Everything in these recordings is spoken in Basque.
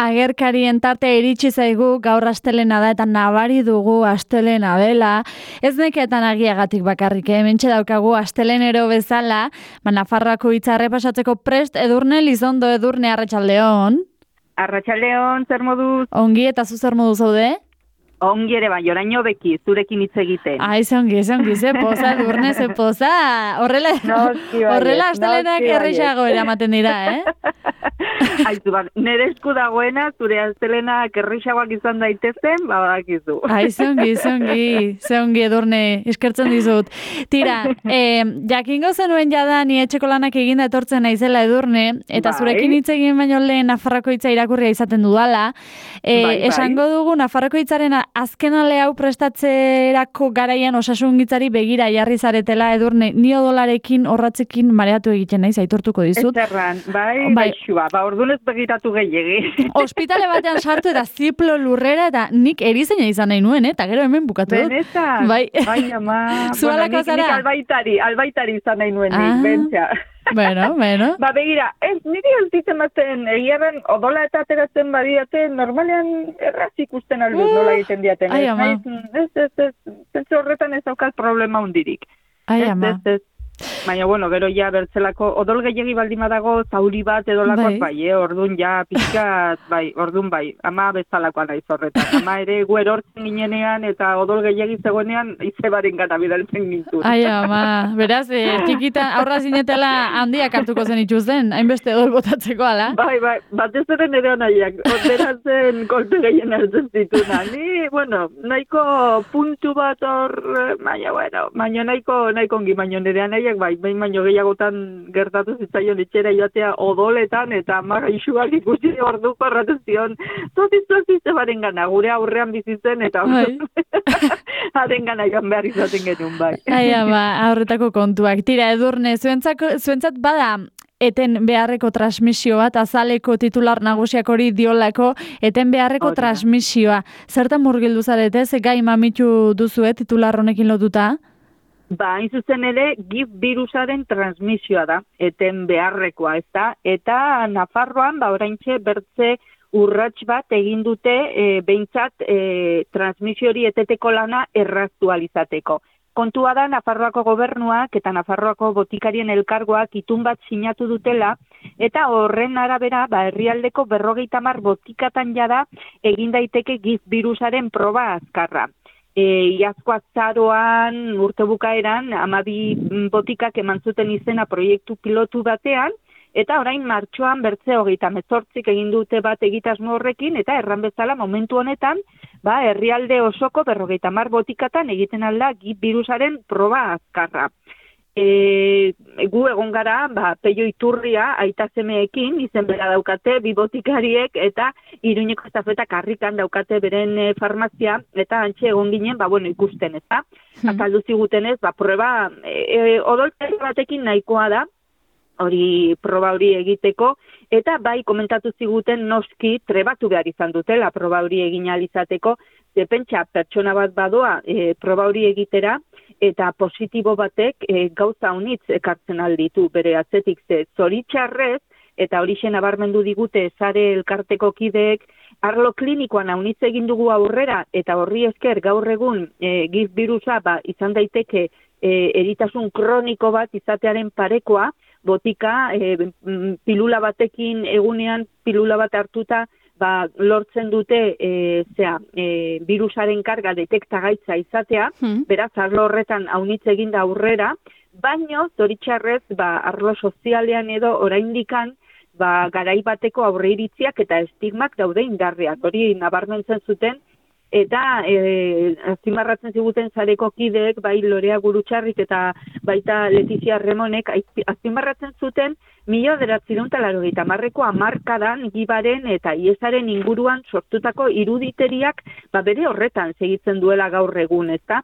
agerkarien tarte iritsi zaigu gaur astelena da eta nabari dugu astelena dela. Ez neketan agiagatik bakarrik, hementxe daukagu astelenero bezala, Nafarroako hitza errepasatzeko prest Edurne Lizondo. Edurne, arratsaldeon. Arratsaldeon, zer moduz? Ongi eta zu zer moduz zaude? Ongi ere bai, oraino beki, zurekin hitz egiten. Ai, zongi, ze poza, Edurne, ze poza. Horrela astelenak errexago eramaten dira, Aizu, nire esku dagoena, zure astelenak errexagoak izan daitezen, badakizu. Ai, zongi, Edurne, eskertzen dizut. Tira, jakingo zenuen jada ni etxeko lanak eginda etortzen naizela, Edurne, eta zurekin hitz egin baino lehen Nafarroako hitza irakurria izaten dudala. Esango dugu Nafarroako hitzaren azkenale hau prestatzerako garaian osasungintzari begira jarri zaretela, Edurne, ni odolarekin horratzekin mareatu egiten naiz, aitortuko dizut. Ezerran, bai, xua, ordunez begiratu gehiegi. Ospitale batean sartu eta ziplo lurrera eta nik erizeina izan nahi nuen, eta gero hemen bukatu dut. Benetan? Bai, ama. Zualako zara? Nik albaitari izan nahi nuen nik, bentsa. Bueno. Begira, niri ez ditzen batzen, egiaren odola eta ateratzen badiate, normalean erraz ikusten alduz nola egiten diaten. Ai, ama. Ez horretan ez daukat problema hundirik. Ai, ama. Baina, gero ja bertzelako odol gehiagi baldin badago, zauri bat edolakoak bai, ordun ja pixkat, ordun bai, ama bezalakoa naiz horretan. Ama ere gu erortzen ginenean eta odol gehiagi zegoenean izebaren gana bidaltzen gintun. Ai, ama, beraz, txikitan aurra zinetela handiak hartuko zen itxuzen, hainbeste odol botatzeko, ala? Bai, batez ere nire anaiak, onderatzen kolpe gehien hartzen zituna. Ni, nahiko puntu bat hor, baina nahiko ongi, baina nire anaiak behin baino gehiagotan gertatu zitzaion etxera joatea odoletan eta magaixuak ikusi orduko erraten zion zoziz zebaren gana, gure aurrean bizitzen eta haren gana joan behar izaten genuen bai. Ai, ama, aurretako kontuak. Tira, Edurne, zuentzat bada eten beharreko transmisio bat, azaleko titular nagusiak hori diolako, eten beharreko transmisioa. Zertan murgildu zarete, ze gai mamitu duzue titular honekin lotuta? Hain zuzen ere, GIF virusaren transmisioa da, eten beharrekoa, ez da? Eta Nafarroan, oraintxe bertze urrats bat egin dute behintzat transmisio hori eteteko lana erraztualizateko. Kontua da, Nafarroako gobernuak eta Nafarroako botikarien elkargoak itun bat sinatu dutela, eta horren arabera, herrialdeko 50 botikatan jada egin daiteke GIF virusaren proba azkarra. Iazko azaroan urte bukaeran 12 botikak eman zuten izena proiektu pilotu batean, eta orain martxoan bertze 38 egin dute bat egitasmo horrekin, eta erran bezala momentu honetan, herrialde osoko 50 botikatan egiten alda GIF virusaren proba azkarra. Gu egon gara, Peio Iturria aita semeekin, izen bera daukate, 2 botikariek eta Iruñeko estafeta karrikan daukate beren farmazia, eta antxe egon ginen, ikusten ez da. Azaldu zigutenez, proba, odolteri batekin nahikoa da, proba hori egiteko, eta komentatu ziguten noski trebatu behar izan dutela proba hori egin alizateko, pentsa pertsona bat badoa proba hori egitera, eta positibo batek gauza honitz ekartzen alditu bere atzetik zoritxarrez, eta hori nabarmendu digute sare elkarteko kideek, arlo klinikoan haunitz egin dugu aurrera, eta horri esker gaur egun GIF virusa izan daiteke eritasun kroniko bat izatearen parekoa, botika pilula batekin egunean pilula bat hartuta lortzen dute virusaren karga detektagaitza izatea, beraz arlo horretan haunitz egin da aurrera, baino zoritxarrez arlo sozialean edo oraindikan garai bateko aurreiritziak eta estigmak daude indarreak, hori nabarmentzen zuten, eta azpimarratzen ziguten sareko kideek, Lorea Gurutxarrik eta baita Letizia Remonek, azpimarratzen zuten 1980ko hamarkadan gibaren eta iesaren inguruan sortutako iruditeriak bere horretan segitzen duela gaur egun, ezta?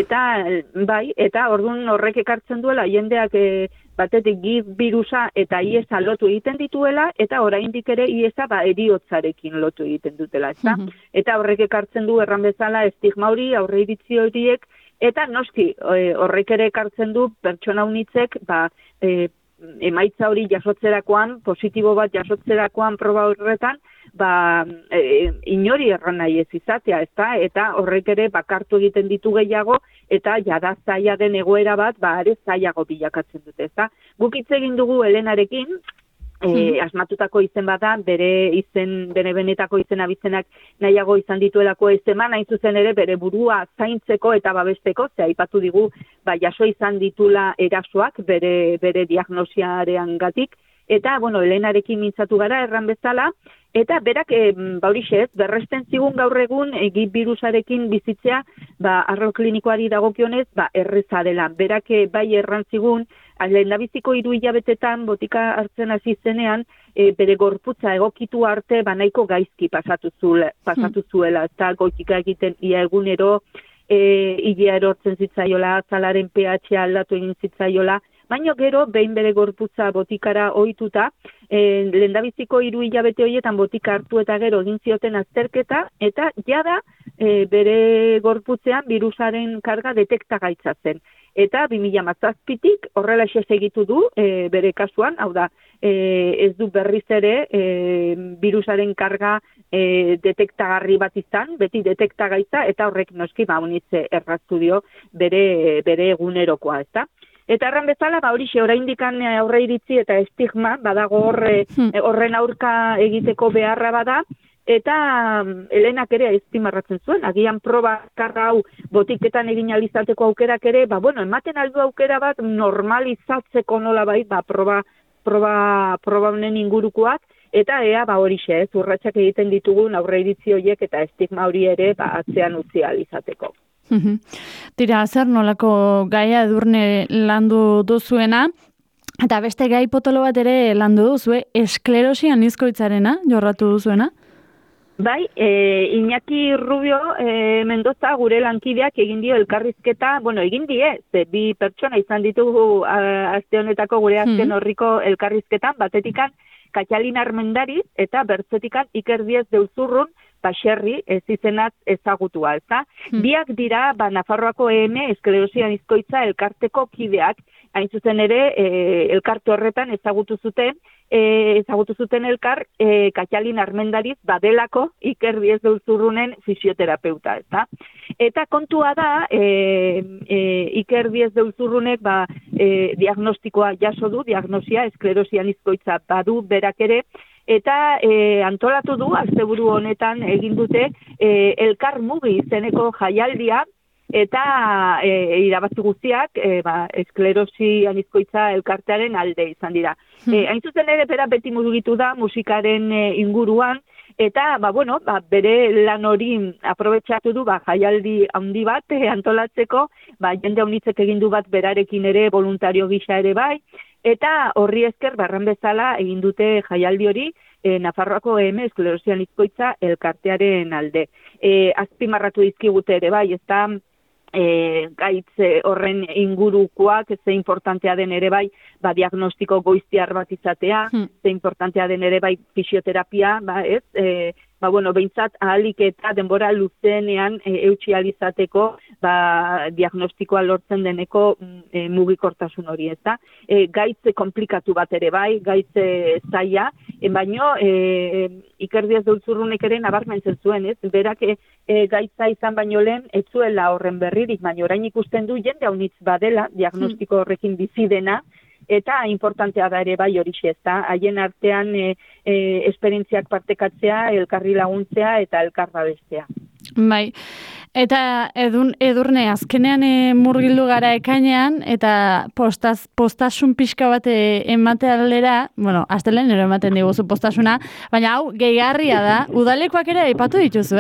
Eta orduan horrek ekartzen duela jendeak batetik GIF virusa eta iesa lotu egiten dituela, eta oraindik ere iesa eriotzarekin lotu egiten dutela, ezta? Eta horrek ekartzen du erran bezala estigma hori, aurreiritzi horiek, eta noski horrek ere ekartzen du pertsona unitzek emaitza hori jasotzerakoan, positibo bat jasotzerakoan proba horretan, inori erran nahi ez izatea, ezta? Eta horrek ere bakartu egiten ditu gehiago, eta jada zaila den egoera bat, are zailago bilakatzen dute, ezta? Guk hitz egin dugu Elenarekin, asmatutako izen bada, bere benetako izen abizenak nahiago izan dituelako ez eman, hain zuzen ere bere burua zaintzeko eta babesteko, ze aipatu digu, jaso izan ditula erasoak bere diagnosiarean gatik, eta, Elenarekin mintzatu gara erran bezala, eta berak, baurixez, berresten zigun gaur egun GIP birusarekin bizitzea, arlo klinikoari dagokionez, erreza dela. Berak bai erran zigun, lehendabiziko 3 hilabetetan botika hartzen hasi zenean, bere gorputza egokitu arte nahiko gaizki pasatu zuela, eta goitika egiten ia egunero, ilea erortzen zitzaiola, zalaren pH aldatu egin zitzaiola, baina gero, behin bere gorputza botikara ohituta, lehendabiziko 3 hilabete horietan botika hartu eta gero egin zioten azterketa, eta jada bere gorputzean birusaren karga detektagaitza zen. Eta 2017tik horrela segitu du bere kasuan, hau da, ez du berriz ere birusaren karga detektagarri bat izan, beti detektagaitza, eta horrek noski unitze erraztu dio bere egunerokoa, ezta? Eta erran bezala, horixe oraindikan aurre iritzi eta estigma, badago horren aurka egiteko beharra bada, eta Elenak ere estimarratzen zuen, agian proba karra hau botiketan egin alizateko aukerak ere, ematen aldu aukera bat normalizatzeko nola bai, proba honen ingurukoak, eta ea horixe, urratsak egiten ditugun aurre iritzi horiek eta estigma hori ere atzean utzi alizateko. Tira, zer nolako gaia Edurne landu duzuena, eta beste gai potolo bat ere landu duzu, esklerosi anizkoitzarena jorratu duzuena? Bai, Iñaki Rubio Mendoza gure lankideak egin dio elkarrizketa, egin die, bi pertsona izan ditugu aste honetako gure azken horriko elkarrizketan, batetikan Katalin Armendariz eta bertzetikan Iker Diez de Uzurrun Baxerri ez izenaz ezagutua, ezta? Biak dira, Nafarroako EM esklerosi anizkoitza elkarteko kideak, hain zuzen ere elkarte horretan ezagutu zuten elkar Katalin Armendariz badelako Iker Diez de Uzurrunen fisioterapeuta, ezta? Eta kontua da, Iker Diez de Uzurrunek diagnostikoa jaso du, diagnosia esklerosi anizkoitza badu berak ere, eta antolatu du, asteburu honetan egin dute elkar mugi izeneko jaialdia, eta irabazi guztiak esklerosi anizkoitza elkartearen alde izan dira. Hain zuzen ere, bera beti mugitu da musikaren inguruan, eta bere lan hori aprobetxatu du jaialdi handi bat antolatzeko, jende haunitzek egin du bat berarekin ere voluntario gisa ere bai, eta horri esker barran bezala egin dute jaialdi hori Nafarroako EM esklerosi anizkoitza elkartearen alde. Azpimarratu dizkigute ere bai, ez da gaitz horren ingurukoak, ze importantea den ere bai, diagnostiko goiztiar bat izatea, ze importantea den ere bai fisioterapia, behintzat ahalik eta denbora luzenean eutxializateko diagnostikoa lortzen deneko mugikortasun hori, ez da. Gaitz komplikatu bat ere bai, gaitz zaila, baino Iker Diez de Uzurrunek ere nabarmentzen zuen, ez? Berak gaitza izan baino lehen, ez zuela horren berririk, baina orain ikusten du jende haunitz badela, diagnostiko horrekin bizi dena, eta importantea da ere bai horixe, ezta, haien artean esperientziak partekatzea, elkarri laguntzea eta elkar babestea. Bai, eta Edurne, azkenean murgildu gara ekainean, eta postasun pixka bat emate aldera, astelenero ematen diguzu postasuna, baina hau gehigarria da, udalekoak ere aipatu dituzu,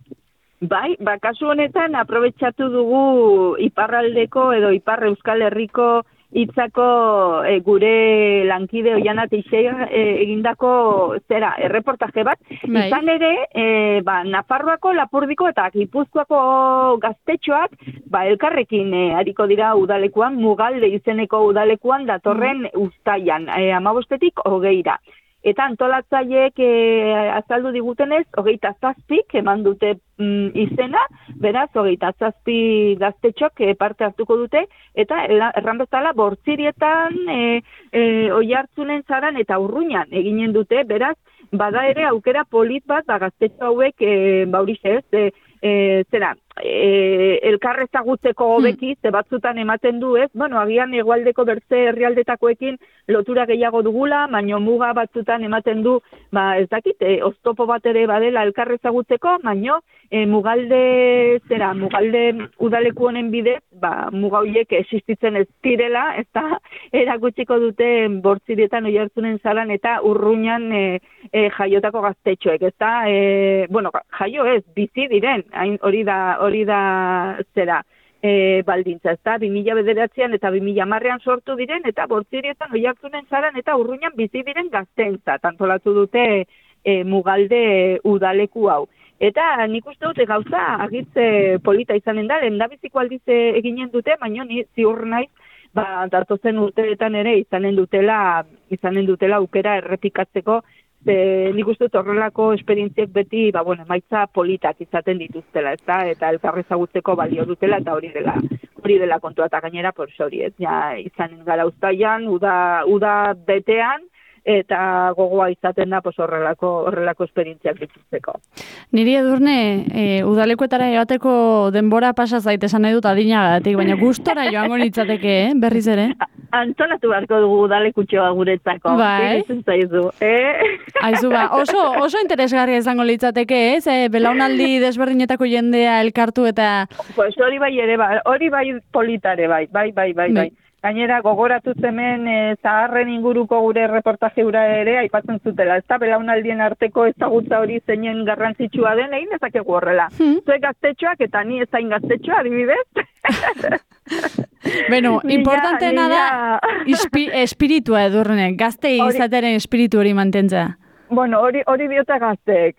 Bai, kasu honetan aprobetxatu dugu iparraldeko edo ipar Euskal Herriko hitzako gure lankide Oiana Teixeira egindako erreportaje bat. Bai. Izan ere, Nafarroako, Lapurdiko eta Gipuzkoako gaztetxoak elkarrekin ariko dira udalekuan, Mugalde izeneko udalekuan datorren uztailan, 15-tik 20. eta antolatzaileek azaldu digutenez, 27 eman dute izena, beraz, 27 gaztetxok parte hartuko dute, eta erran bezala bortzirietan, Oiartzunen, Zaran eta Urruñan eginen dute, beraz, bada ere aukera polit bat, gaztetxo hauek, baurixe ez, elkarrezagutzeko hobeki, ze batzutan ematen du, ez? Bueno, agian hegoaldeko bertze herrialdetakoekin lotura gehiago dugula, baino muga batzutan ematen du, ez dakit, oztopo bat ere badela elkarrezagutzeko, baino mugalde udaleku honen bidez, muga horiek existitzen ez direla, eta erakutsiko dute bortzirietan, Oiartzunen, Zaran eta Urruñan jaiotako gaztetxoek, ezta? Bueno, jaio ez, bizi diren, hori da baldintza, ezta? 2009an eta 2010an sortu diren, eta bortzirietan, Oiartzunen, Zaran eta Urruñan bizi diren gazteentzat antolatu dute mugalde udaleku hau. Eta nik uste dute gauza agitze polita izanen da, lehendabiziko aldiz eginen dute, baina ni ziur naiz, datozen urteetan ere izanen dutela aukera errepikatzeko, nik uste dut horrelako esperientziek beti, emaitza politak izaten dituztela, eta elkarrezagutzeko balio dutela, eta hori dela kontua, eta gainera, hori ez, izanen gara uztaian, uda betean, eta gogoa izaten da horrelako esperientziak dituzteko. Niri Edurne, udalekuetara joateko denbora pasa zait esan nahi dut adinagatik, baina gustora joango nitzateke, berriz ere? Antolatu beharko dugu udalekutxoa guretzako. Bai. Aizu oso interesgarria izango litzateke, ez? Belaunaldi desberdinetako jendea elkartu eta... Pues hori bai ere, hori bai politare, bai. Gainera, gogoratu hemen zaharren inguruko gure reportaje hura ere aipatzen zutela. Ez da, belaunaldien arteko ezagutza hori zeinen garrantzitsua den, egin ezakegu horrela. Zuek gaztetxoak eta ni ezain gaztetxoa, adibidez. Bueno, importanteena da espiritua Edurne, gazte izateren espiritu hori mantentza. Bueno, hori diote gazteek.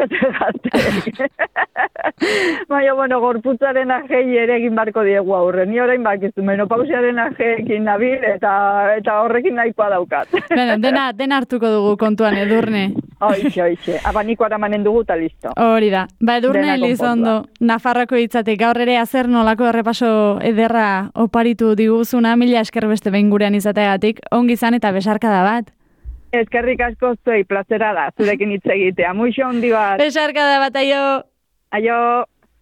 Baina, gorputzaren ajei ere egin barko diegu aurre. Ni orain bakizu, menopausiaren ajeekin nabil eta horrekin nahikoa daukat. Dena hartuko dugu kontuan, Edurne. Hoixe. Abaniko aramanen dugu eta listo. Hori da. Edurne Elizondo, Nafarroko hitzatik, gaur ere azer nolako errepaso ederra oparitu diguzuna, mila esker beste behin gurean izateagatik, ongi izan eta besarkada bat. Eskerrik asko zuei, plazera da, zurekin hitz egitea. Muixo handi bat. Besarkada bat, aio. Aio.